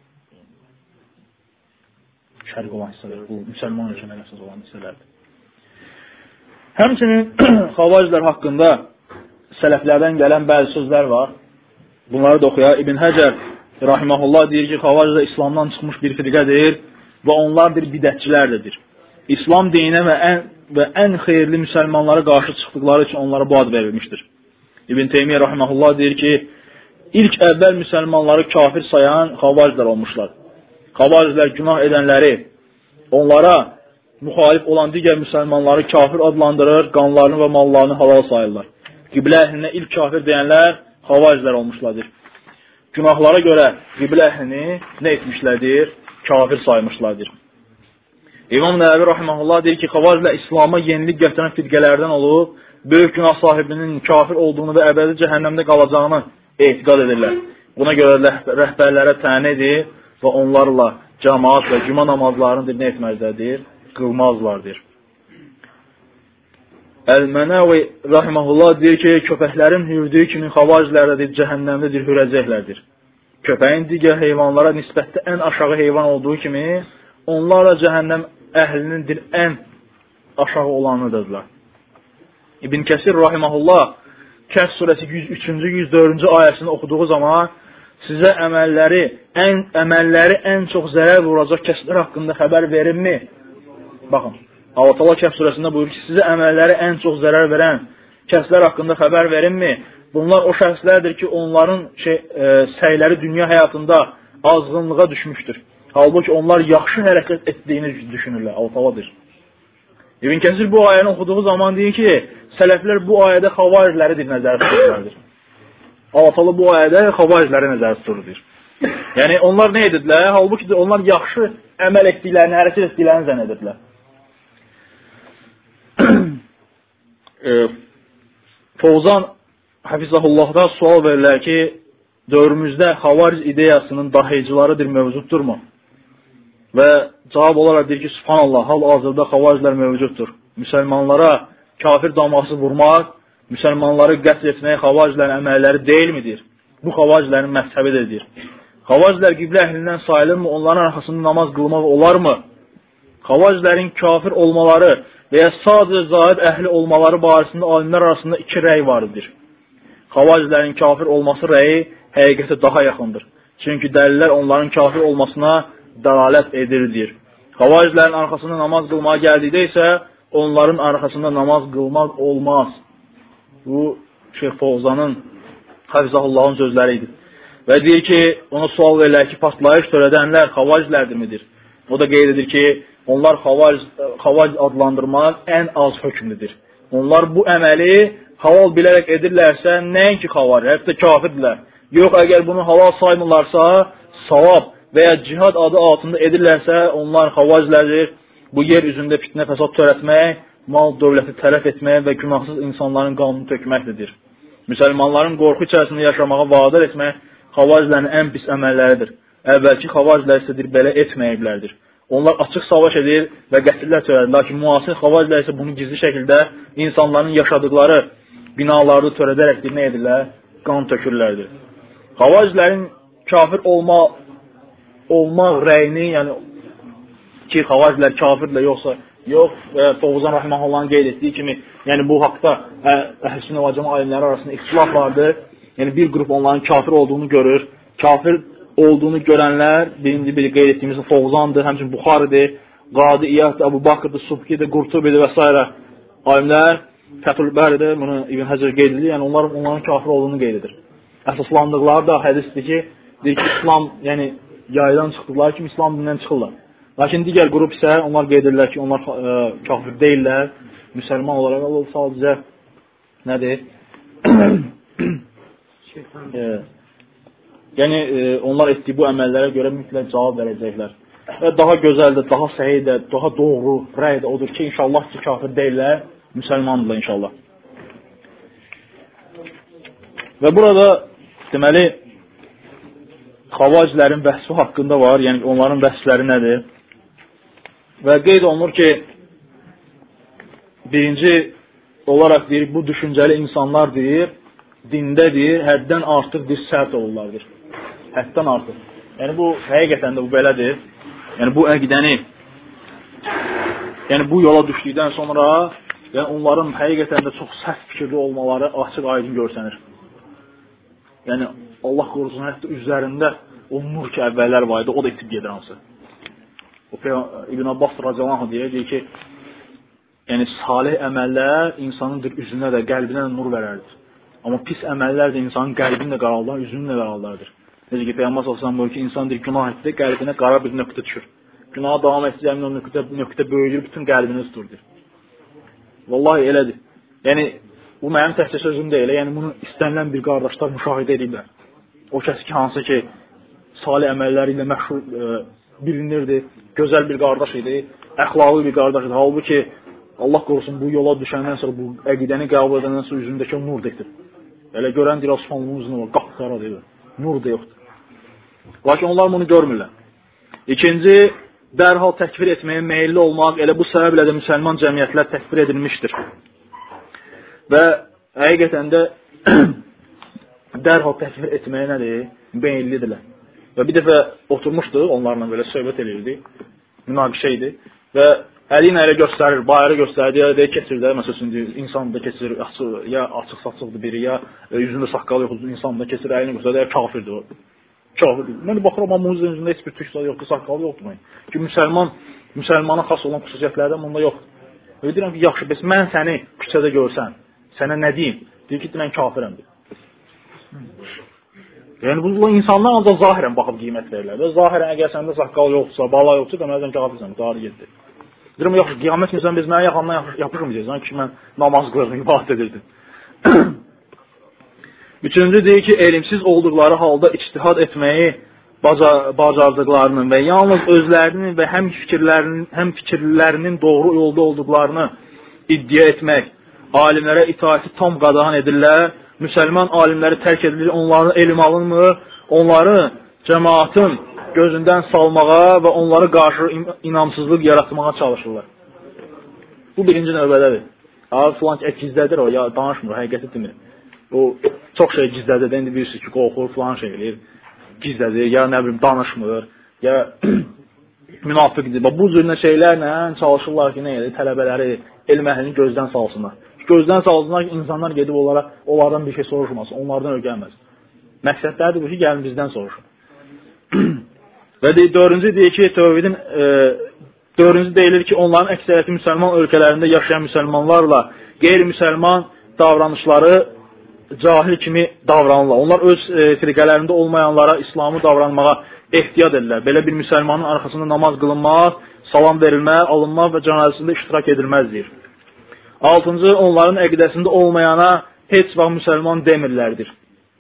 Şərq olan hissələr, bu müsəlman ölkələrə əsas olan hissələrdir. Həmçinin xavariclər haqqında sələflərdən gələn bəzi sözlər var. Bunları da oxuyaq. İbn Həcər rahimehullah deyir ki, xavariclər İslamdan çıxmış bir firqədir və onlar bir bidətçilərdir. İslam dininə və ən və ən xeyirli müsəlmanlara qarşı çıxdıqları üçün onlara bu ad verilmişdir. İbn Teymiyyə rahimehullah deyir ki, ilk əvvəl müsəlmanları kafir sayan xavariclər olmuşlar. Xavariclər günah edənləri, onlara müxalif olan digər müsəlmanları kafir adlandırır, qanlarını və mallarını halal sayırlar. Qiblə əhlinə ilk kafir deyənlər xavariclər olmuşlardır. Günahlara görə qiblə əhlini nə etmişlərdir? Kafir saymışlardır. İmam Nəvəvi rahimehullah deyir ki, xavariclər İslam'a yenilik gətirən firqələrdən olub, böyük günah sahibinin kafir olduğunu və əbədi cəhənnəmdə qalacağını etiqad edirlər. Buna görə rəhbərlərə tən edir və onlarla cəmaat və cümə namazlarını nə etməzlərdir? Qılmazlardır. Əl-Mənəvi rahimehullah deyir ki, köpəklərin hürdüyü kimi xavariclərdir, cəhənnəmdədir, hürəcəklərdir. Köpəyin digər heyvanlara nisbətdə ən aşağı heyvan olduğu kimi, onlarla cəhənnəm əhlinindir ən aşağı olanıdırlar. İbn Kəsir rahimehullah Kəhf surəsi yüz üçüncü yüz dördüncü ayəsini oxuduğu zaman sizə əməlləri ən əməlləri ən çox zərər vuracaq kəslər haqqında xəbər verirmi? Baxın, Allah Teala Kəhf surəsində buyurur ki, sizə əməlləri ən çox zərər verən kəslər haqqında xəbər verirmi? Bunlar o şəxslərdir ki, onların şey, e, səyləri dünya həyatında azğınlığa düşmüşdür. Halbuki onlar yaxşı hərəkət etdiyini düşünürlər. Allah Teala deyir. İbn Kəsir bu ayəni oxuduğu zaman deyir ki, sələflər bu ayədə xavaricləri nəzərdə tuturlardır. Allah Teala bu ayədə xavaricləri nəzərdə tuturdur. Yəni onlar nə edirlər? Halbuki onlar yaxşı əməl etdiklərini, hərəkət etdiklərini zənn edirlər. e, Fovzan Hafizahullah'da sual verirlər ki, dövrümüzdə xavaric ideyasının dahiyicilarıdır, mövcuddurmu? Və cavab olaraq deyir ki, subhanallah, hal-hazırda xavariclər mövcuddur. Müsəlmanlara kafir daması vurmaq, müsəlmanları qətl etməyə xavariclərin əməlləri deyilmidir? Bu xavariclərin məzhəbidir. Xavacilər qiblə əhlindən sayılırmı? Onların arxasında namaz qılmaq olarmı? Xavaclərin kafir olmaları və ya sadəcə zahid əhli olmaları barəsində alimlər arasında iki rəy vardır. Xavaclərin kafir olması rəyi həqiqətə daha yaxındır. Çünki dəlillər onların kafir olmasına dəlalət edirdir. Xavaclərin arxasında namaz qılmağa gəldikdə isə onların arxasında namaz qılmaq olmaz. Bu Şeyx Fovzanın Həfizahullahın sözləri idi. Və deyir ki, ona sual verirlər ki, partlayış törədənlər xavaclərdirmidir? O da qeyd edir ki, onlar xavac, xavac adlandırmaq ən az hökmlüdür. Onlar bu əməli halal bilərək edirlərsə, nəinki xavac, hətta kafirdirlər. Yox, əgər bunu halal saymırlarsa, savab və ya cihad adı altında edirlərsə, onlar xavaclərdir. Bu yer üzündə fitnə fəsad törətmək, mal dövləti tələf etmək və günahsız insanların qanunu tökməkdir. Müsəlmanların qorxu içərisində yaşamağa vadar etmək xavaclərin ən pis əməlləridir. Əvvəlki xavaclər isə belə etməyiblərdir. Onlar açıq savaş edir və qətillər törədir. Lakin müasir xavaclər isə bunu gizli şəkildə insanların yaşadıkları binalarda törədərək nə edirlər? Qan tökürlərdir. Xavaclərin kafir olma, olmaq rəyini, yəni ki, xavaclər kafirdirlər yoxsa yox, Fovzan Rahimahullahın qeyd etdiyi kimi, yəni bu haqda əhl-i və cəma alimləri arasında ixtilaf vardır. Yəni bir qrup onların kafir olduğunu görür. Kafir olduğunu görənlər, birinci biri qeyd etdiyimiz Fovzandır, həmçinin Buxaridir, Qadi İyyaddır, Əbu Bakırdır, Subkidir, Qurtubidir və s. alimlər, Fəthül Bəridir, bunu İbn Həcər qeyd edir, yəni onlar onların kafir olduğunu qeyd edir. Əsaslandıqları da hədisdir ki, deyir ki, İslam, yəni yaydan çıxdıqları kimi İslam dinindən çıxırlar. Lakin digər qrup isə onlar qeyd edirlər ki, onlar ə, kafir deyirlər, müsəlman olaraq o sadəcə nədir? e, yəni e, onlar etdiyi bu əməllərə görə mütləq cavab verəcəklər. Və daha gözəldir, daha səhiyyə, daha doğru rəy də odur ki, inşallah ki, kafir deyirlər, müsəlmandırlar inşallah. Və burada deməli xavaclərin vəsfi haqqında var, yəni onların vəsfləri nədir? Və qeyd olunur ki, birinci olaraq deyir, bu düşüncəli insanlar deyir, dində deyir, həddən artıq deyir, sərt olurlardır. Həddən artıq. Yəni bu, həqiqətən də bu belədir. Yəni bu əqidəni, yəni bu yola düşdükdən sonra, yəni onların həqiqətən də çox sərt fikirli olmaları açıq aydın görsənir. Yəni Allah qorusun, hətta üzərində o nur ki, əvvəllər var idi, o da itib gedir hansı. O İbn Abbas radiyallahu anh deyir ki, yəni salih əməllər insanın üzünə də, qəlbinə də nur verərdir. Amma pis əməllər də insanın qəlbini də qaraldar, üzünü də qaraldardır. Necə ki, Peyğəmbər sallallahu əleyhi və səlləm insan deyir, günah etdi, qəlbinə qara bir nöqtə düşür. Günaha davam etdikcə o nöqtə, nöqtə böyüyür, bütün qəlbini tuturdur. Vallahi elədir. Yəni bu mənim təkcə sözüm deyil, yəni bunu istənilən bir qardaşlar müşahidə ediblər. O kəs ki, hansı ki, salih əməlləri ilə məşhur e, bilinirdi, gözəl bir qardaş idi, əxlaqlı bir qardaş idi. Halbuki Allah qorusun bu yola düşəndən sonra, bu əqidəni qəbul edəndən sonra üzündəki o nur deyir. Elə görən deyir, Osmanlının üzünə var, qapqara deyir, nur da yoxdur. Lakin onlar bunu görmürlər. İkinci, dərhal təkfir etməyə meyilli olmaq, elə bu səbəblə də müsəlman cəmiyyətlər təkfir edilmişdir. Və həqiqətən də dərhal təkfir etməyə nədir? Meyillidirlər. Və bir dəfə oturmuşdu, onlarla belə söhbət edirdi, münaqişə idi və əli ilə elə göstərir, bayırı göstərir, ya deyir, keçir də, məsələn, insan da keçir, açıq, ya açıq-saçıqdır biri, ya yüzündə saqqalı yoxdur, insan da keçir, əlini göstərir, ya kafirdir o. Kafirdir. Mən baxıram, amma bunun üzərində heç bir tüksalı yoxdur, saqqalı yoxdur. Ki, müsəlman, müsəlmana xas olan xüsusiyyətlərdən bunda yoxdur. Öyle deyirəm ki, yaxşı, bəs mən səni küçədə görsən, sənə nə deyim? Deyir ki, mən kafirəm. Yəni, bu insanlar ancaq zahirən baxıb qiymət verirlər. Və zahirən, əgər səndə saqqal yoxdursa, bala yoxdursa, deməzdən kafirsən, qarı getdi. Deyirəm, yaxşı, qiyamət günsən, biz mənə yaxandan yapışım deyəcəksən ki, mən namaz qılırdım, ibadət edirdim. Üçüncü deyir ki, elimsiz olduqları halda ictihad etməyi bacardıqlarının və yalnız özlərinin və həm fikirlərinin, həm fikirlərinin doğru yolda olduqlarını iddia etmək, alimlərə itaati tam qadağan edirlər, müsəlman alimləri tərk edilir, onların elm alınmır, onları cəmaatın gözündən salmağa və onları qarşı inamsızlıq yaratmağa çalışırlar. Bu birinci növbədədir. Abi, filan ki, gizlədir o, ya danışmır, həqiqəti demir. O, çox şey gizlədir, indi bilirsiniz ki, qorxur, filan şey eləyir. gizlədir, ya nə bilim danışmır, ya münafiqdir. Bu cür şeylərlə çalışırlar ki, nə edir? Tələbələri, elm əhlini gözdən salsınlar. Gözdən salsınlar ki, insanlar gedib onlara, onlardan bir şey soruşmasın, onlardan öyrənməsin. Məqsədlərdir bu ki, gəlin bizdən soruşun. Və deyir, dördüncü deyir ki, tövhidin e, dördüncü deyilir ki, onların əksəriyyəti müsəlman ölkələrində yaşayan müsəlmanlarla qeyri-müsəlman davranışları cahil kimi davranırlar. Onlar öz e, firqələrində olmayanlara İslamı davranmağa ehtiyat edirlər. Belə bir müsəlmanın arxasında namaz qılınmaz, salam verilməz, alınmaz və cənazəsində iştirak edilməz deyir. Altıncı, onların əqidəsində olmayana heç vaxt müsəlman demirlərdir.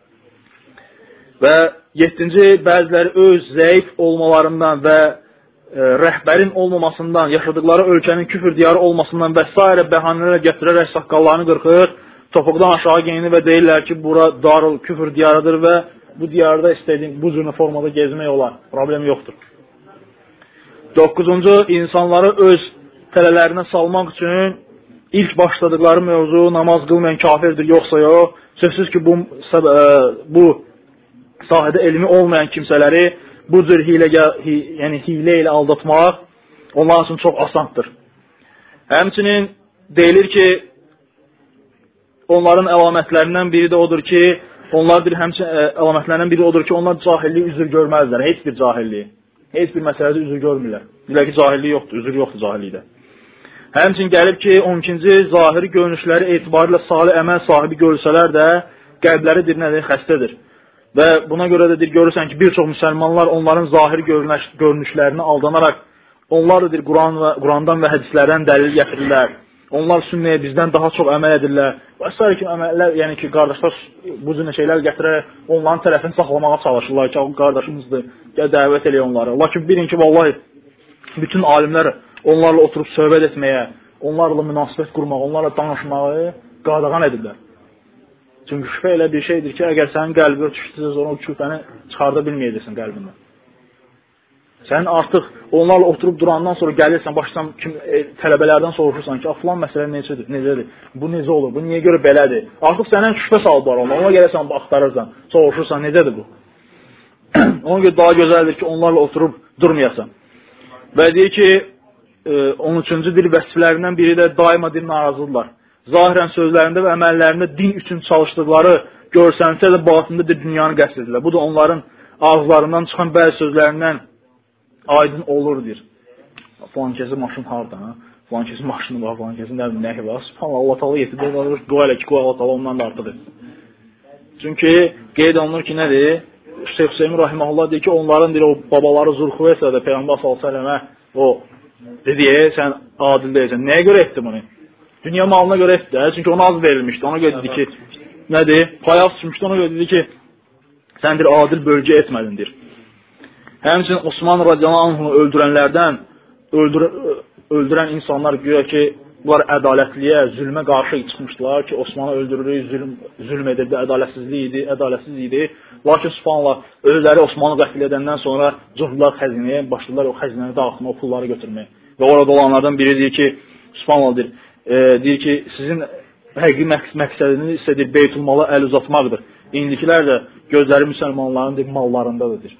Və yeddinci, bəziləri öz zəif olmalarından və e, rəhbərin olmamasından, yaşadıkları ölkənin küfür diyarı olmasından və s. bəhanələrlə gətirərək saqqallarını qırxır, topuqdan aşağı geyinir və deyirlər ki, bura darıl küfür diyarıdır və bu diyarda istədiyin bu cür formada gezmək olar, problem yoxdur. Doqquzuncu, insanları öz tələlərinə salmaq üçün ilk başladıkları mövzu namaz qılmayan kafirdir, yoxsa yox. Sözsüz ki, bu, bu sahədə elmi olmayan kimsələri bu cür hilə, hi, yəni hilə ilə aldatmaq onlar üçün çox asandır. Həmçinin deyilir ki, onların əlamətlərindən biri də odur ki, onlar bir həmçin əlamətlərindən biri odur ki, onlar cahilliyi üzr görməzlər, heç bir cahilliyi. Heç bir məsələdə üzr görmürlər. Deyirlər ki, cahillik yoxdur, üzr yoxdur cahillikdə. Həmçin gəlib ki, on ikinci zahiri görünüşləri etibarilə salih əməl sahibi görsələr də, qəlbləri bir nədir, xəstədir. Və buna görə də deyir, görürsən ki, bir çox müsəlmanlar onların zahiri görünüş, görünüşlərini aldanaraq, onlar da deyir, Quran və, Qurandan və hədislərdən dəlil gətirirlər. Onlar sünnəyə bizdən daha çox əməl edirlər. Və s. kimi əməllər, yəni ki, qardaşlar bu cür şeylər gətirərək onların tərəfini saxlamağa çalışırlar ki, qardaşımızdır, gəl dəvət eləyə onları. Lakin bilin ki, vallahi bütün alimlər onlarla oturub söhbət etməyə, onlarla münasibət qurmağa, onlarla danışmağı qadağan edirlər. Çünki şübhə elə bir şeydir ki, əgər sənin qəlbinə düşdüsə, sonra o şübhəni çıxarda bilməyəcəksən qəlbindən. Sən artıq onlarla oturub durandan sonra gəlirsən, başdan kim, e, tələbələrdən soruşursan ki, filan məsələ necədir, necədir, bu necə olur, bu niyə görə belədir. Artıq sənin şübhə salıb var ona, ona gəlirsən, axtarırsan, soruşursan, necədir bu? Ona görə daha gözəldir ki, onlarla oturub durmayasan. Və deyir ki, e, on üçüncü dil vəsiflərindən biri də daima din narazıdırlar. Zahirən sözlərində və əməllərində din üçün çalışdıqları görsənsə də batında da dünyanı qəsd edirlər. Bu da onların ağızlarından çıxan bəzi sözlərindən aydın olur, deyir. Falan kəsi maşın harada, falan kəsi maşını var, falan kəsi nəbi nəhi var. Subhanallah, Allah Taala yetirdir, dua elə ki, qoy Allah Taala ondan da artıqdır. Çünki qeyd olunur ki, nədir? Şeyx Hüseyin Rahiməhullah deyir ki, onların deyir, o babaları Zülxüveysə də Peyğəmbər sallallahu əleyhi və səlləmə o dedi, sən adil deyəcəksən. Nəyə görə etdi bunu? Dünya malına görə etdi, çünki ona az verilmişdi. Ona görə dedi ki, nədir? Payaz düşmüşdü, ona görə dedi ki, sən bir adil bölgə etmədindir. Həmçinin Osman radiyallahu anhunu öldürənlərdən öldür, öldürən insanlar güya ki, bunlar ədalətliyə, zülmə qarşı çıxmışdılar ki, Osmanı öldürürük, zülm, zülm edirdi, ədalətsizlik idi, ədalətsiz idi. Lakin subhanallah, özləri Osmanı qətl edəndən sonra cühdülər xəzinəyə, başladılar o xəzinəyə daxilini, o pulları götürməyə. Və orada olanlardan biri deyir ki, subhanallah deyir, e, deyir ki, sizin həqiqi məqsədiniz isə deyir, Beytulmala əl uzatmaqdır. İndikilər də gözləri müsəlmanların deyir, mallarındadır.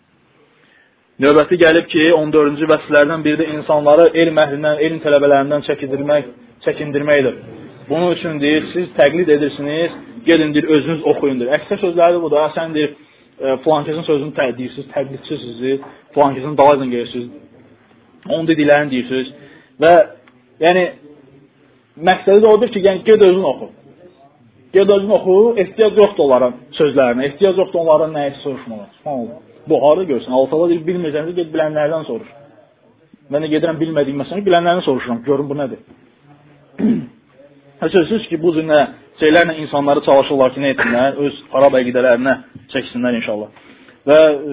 Növbəti gəlib ki, on dördüncü vəsiflərdən biri də insanları elm əhlindən, elm tələbələrindən çəkindirmək, çəkindirməkdir. Bunun üçün deyir, siz təqlid edirsiniz, gedin deyir, özünüz oxuyundur. Əksər sözləri bu da, sən deyir, filankəsin sözünü təqdirsiniz, təqlidsizsiniz, filankəsin dalayla gelirsiniz, onun dediklərini deyirsiniz və yəni, məqsədi də odur ki, yəni, ged özün oxu. Ged özün oxu, ehtiyac yoxdur onların sözlərinə, ehtiyac yoxdur onların nəyisə soruşmalar. Subhanallah. Bu harada görsən, Allah deyir, bilmirsənsə, ged bilənlərdən soruş. Mən də gedirəm bilmədiyim məsələni, bilənlərdən soruşuram, görün bu nədir? Sözsüz ki, bu cür şeylərlə insanları çalışırlar ki, nə etsinlər, öz xarab əqidələrinə çəksinlər inşallah. Və e,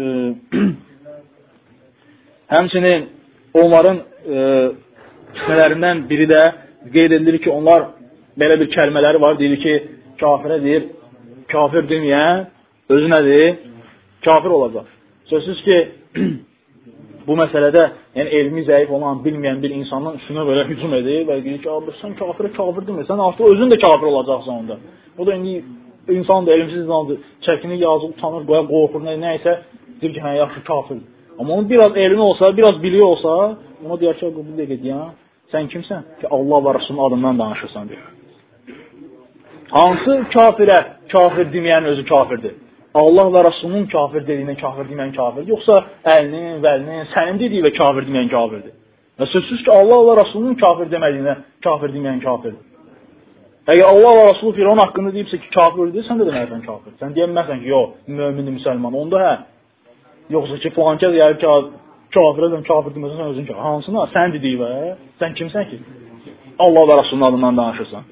həmçinin onların e, fitnələrindən biri də qeyd edilir ki, onlar belə bir kəlmələri var, deyir ki, kafirə deyir, kafir deməyən özü nədir? Kafir olacaq. Sözsüz ki, bu məsələdə yəni elmi zəif olan, bilməyən bir insanın üstünə belə hücum edir və deyir ki, sən kafirə kafir demirsən, artıq özün də kafir olacaqsan onda. O da indi insan da elmsiz insandır, çəkinir, yazıq, utanır, qoya, qorxur, nə isə deyir ki, hə, yaxşı kafirdir. Amma onun biraz elmi olsa, biraz biliyor olsa, ona deyər ki, bu dəqiqə deyən, sən kimsən ki, Allah və Rasulun adından danışırsan, deyir. Hansı kafirə kafir deməyən özü kafirdir? Allah və Rasulun kafir dediyinə kafir deməyən kafirdir, yoxsa əlinin, vəlinin, sənin dediyi və kafir deməyən kafirdir? Və sözsüz ki, Allah və Rasulun kafir demədiyinə kafir deməyən kafirdir. Əgər Allah və Rasulü Firavun haqqında deyibsə ki, kafirdir, sən də deməksən kafir. Sən deyəməsən ki, yox, mömindir, müsəlman. Onda hə. Yoxsa ki, filankə deyər ki, kafirədən kafir deməsən, sən özün kafir. Hansına? Sən dediyi və sən kimsən ki? Allah və Rasulun adından danışırsan.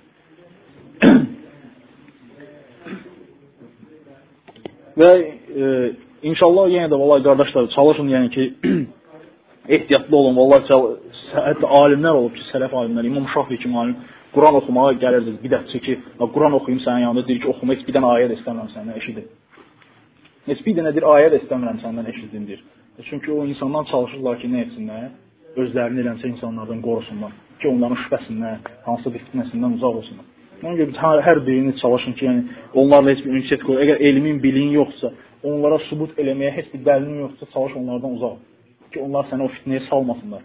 Və e, inşallah yenə də vallahi qardaşlar çalışın, yəni ki ehtiyatlı olun. Vallahi hətta alimlər olub ki, sələf alimlər, İmam Şafi'i kimi alim Quran oxumağa gəlirdi, bidətçi ki, Quran oxuyum sənin yanında, deyir ki, oxuma heç bir dənə ayə də istəmirəm səndən, eşidim. Heç bir dənə deyir, ayə də istəmirəm səndən, eşidim, deyir. Çünki o insanlar çalışırlar ki, nə etsinlər? Özlərini eləmsə insanlardan qorusunlar. Ki, onların şübhəsindən, hansı bir fitnəsindən uzaq olsunlar. Ona görə hər, hər birini çalışın ki, yəni, onlarla heç bir ünsiyyət qoyur. Əgər elmin, biliyin yoxsa, onlara sübut eləməyə heç bir dəlilin yoxsa, çalış onlardan uzaq. Ki, onlar səni o fitnəyə salmasınlar.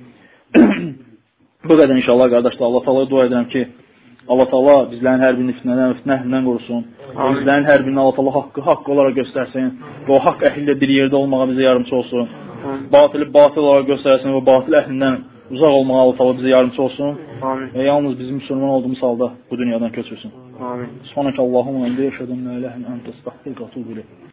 Bu qədər inşallah qardaşlar, Allah Taala'ya dua edirəm ki, Allah Taala bizlərin hər birini fitnədən, fitnəhlindən qorusun. Bizlərin hər birini Allah Taala haqqı haqqı olaraq göstərsin və o haqq əhlilə bir yerdə olmağa bizə yardımçı olsun. Batılı batıl olaraq göstərsin və batil əhlindən uzaq olmağa Allah Taala bizə yardımçı olsun. Amin. Və yalnız bizim müsəlman olduğumuz halda bu dünyadan köçürsün. Amin. Subhanakallahumma və bihamdika əşhadu an la ilaha illa ente estağfiruke və etûbü ileyk.